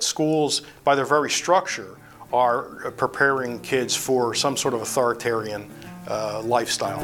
Schools, by their very structure, are preparing kids for some sort of authoritarian lifestyle.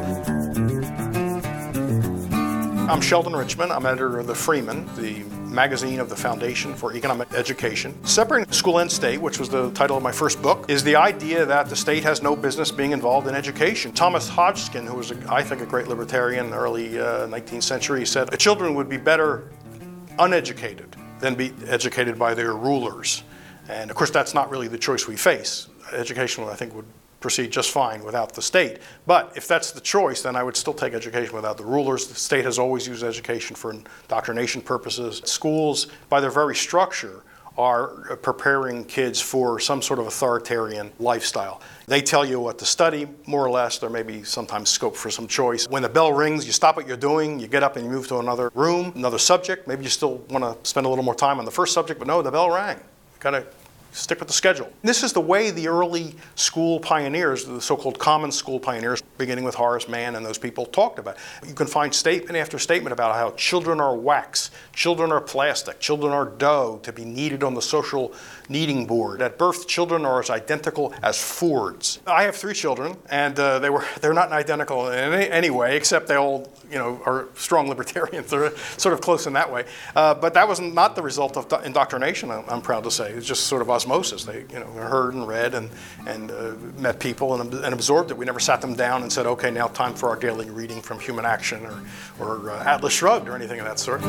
I'm Sheldon Richman. I'm editor of the Freeman, the magazine of the Foundation for Economic Education. Separating School and State, which was the title of my first book, is the idea that the state has no business being involved in education. Thomas Hodgkin, who was, I think, a great libertarian in the early 19th century, said children would be better uneducated than be educated by their rulers. And of course, that's not really the choice we face. Education, I think, would proceed just fine without the state. But if that's the choice, then I would still take education without the rulers. The state has always used education for indoctrination purposes. Schools, by their very structure, are preparing kids for some sort of authoritarian lifestyle. They tell you what to study, more or less. There may be sometimes scope for some choice. When the bell rings, you stop what you're doing, you get up and you move to another room, another subject. Maybe you still want to spend a little more time on the first subject, but no, the bell rang. You gotta stick with the schedule. This is the way the early school pioneers, the so-called common school pioneers, beginning with Horace Mann and those people, talked about it. You can find statement after statement about how children are wax, children are plastic, children are dough to be kneaded on the social kneading board. At birth, children are as identical as Fords. I have 3 children, and they're not identical in any way, except they all are strong libertarians. They're sort of close in that way. But that was not the result of indoctrination, I'm proud to say. It's just sort of osmosis. They heard and read and met people and absorbed it. We never sat them down and said, okay, now time for our daily reading from Human Action or Atlas Shrugged or anything of that sort.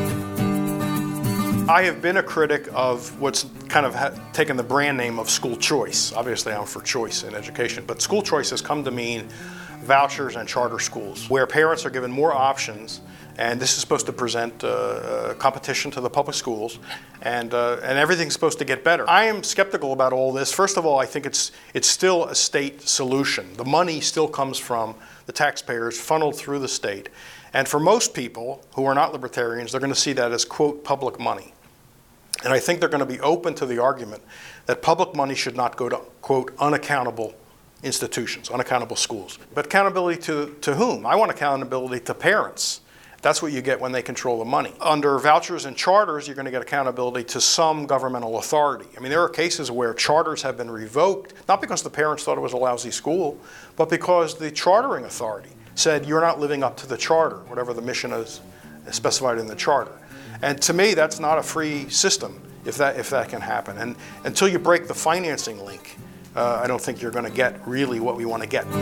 I have been a critic of what's kind of taken the brand name of school choice. Obviously, I'm for choice in education, but school choice has come to mean vouchers and charter schools, where parents are given more options, and this is supposed to present competition to the public schools, and everything's supposed to get better. I am skeptical about all this. First of all, I think it's still a state solution. The money still comes from the taxpayers, funneled through the state. And for most people who are not libertarians, they're going to see that as, quote, public money. And I think they're going to be open to the argument that public money should not go to, quote, unaccountable institutions, unaccountable schools. But accountability to whom? I want accountability to parents. That's what you get when they control the money. Under vouchers and charters, you're going to get accountability to some governmental authority. I mean, there are cases where charters have been revoked, not because the parents thought it was a lousy school, but because the chartering authority said you're not living up to the charter, whatever the mission is specified in the charter. And to me, that's not a free system if that can happen. And until you break the financing link, I don't think you're going to get really what we want to get.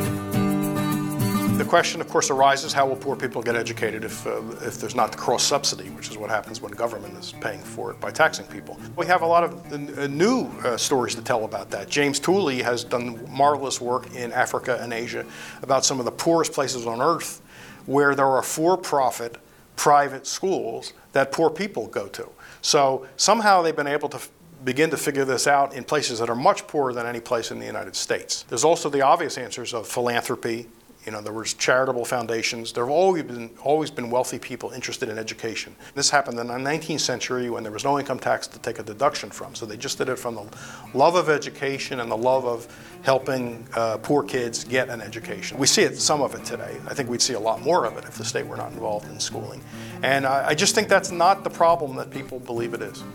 The question, of course, arises, how will poor people get educated if there's not the cross-subsidy, which is what happens when government is paying for it by taxing people. We have a lot of new stories to tell about that. James Tooley has done marvelous work in Africa and Asia about some of the poorest places on earth where there are for-profit private schools that poor people go to. So somehow they've been able to begin to figure this out in places that are much poorer than any place in the United States. There's also the obvious answers of philanthropy. There was charitable foundations. There have always been wealthy people interested in education. This happened in the 19th century when there was no income tax to take a deduction from. So they just did it from the love of education and the love of helping poor kids get an education. We see some of it today. I think we'd see a lot more of it if the state were not involved in schooling. And I just think that's not the problem that people believe it is.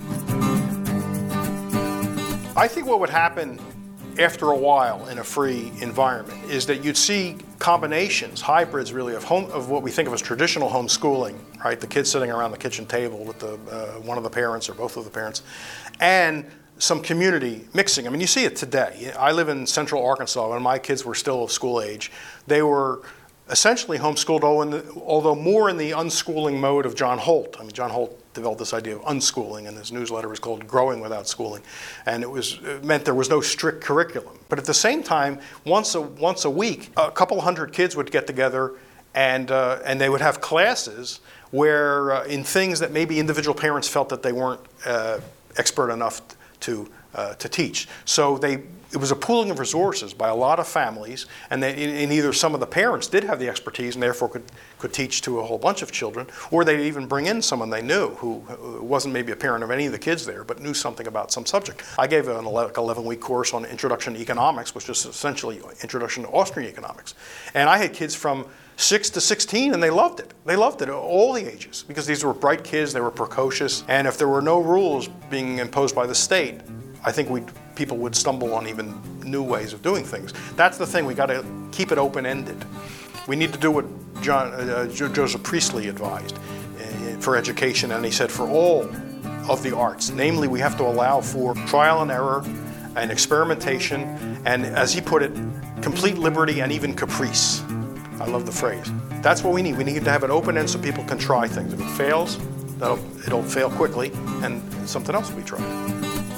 I think what would happen after a while in a free environment is that you'd see combinations, hybrids really, of what we think of as traditional homeschooling, right? The kids sitting around the kitchen table with one of the parents or both of the parents, and some community mixing. I mean, you see it today. I live in central Arkansas. When my kids were still of school age, they were essentially homeschooled, although more in the unschooling mode of John Holt. I mean, John Holt developed this idea of unschooling, and his newsletter was called Growing Without Schooling. And it meant there was no strict curriculum. But at the same time, once a week, a couple hundred kids would get together and they would have classes where in things that maybe individual parents felt that they weren't expert enough to teach. So it was a pooling of resources by a lot of families, and either some of the parents did have the expertise and therefore could teach to a whole bunch of children, or they'd even bring in someone they knew who wasn't maybe a parent of any of the kids there, but knew something about some subject. I gave an 11-week course on Introduction to Economics, which is essentially Introduction to Austrian Economics. And I had kids from 6 to 16, and they loved it. They loved it, all the ages, because these were bright kids, they were precocious, and if there were no rules being imposed by the state, I think people would stumble on even new ways of doing things. That's the thing, we got to keep it open-ended. We need to do what Joseph Priestley advised for education, and he said for all of the arts. Namely, we have to allow for trial and error and experimentation, and as he put it, complete liberty and even caprice. I love the phrase. That's what we need. We need to have an open end so people can try things. If it fails, it'll fail quickly, and something else will be tried.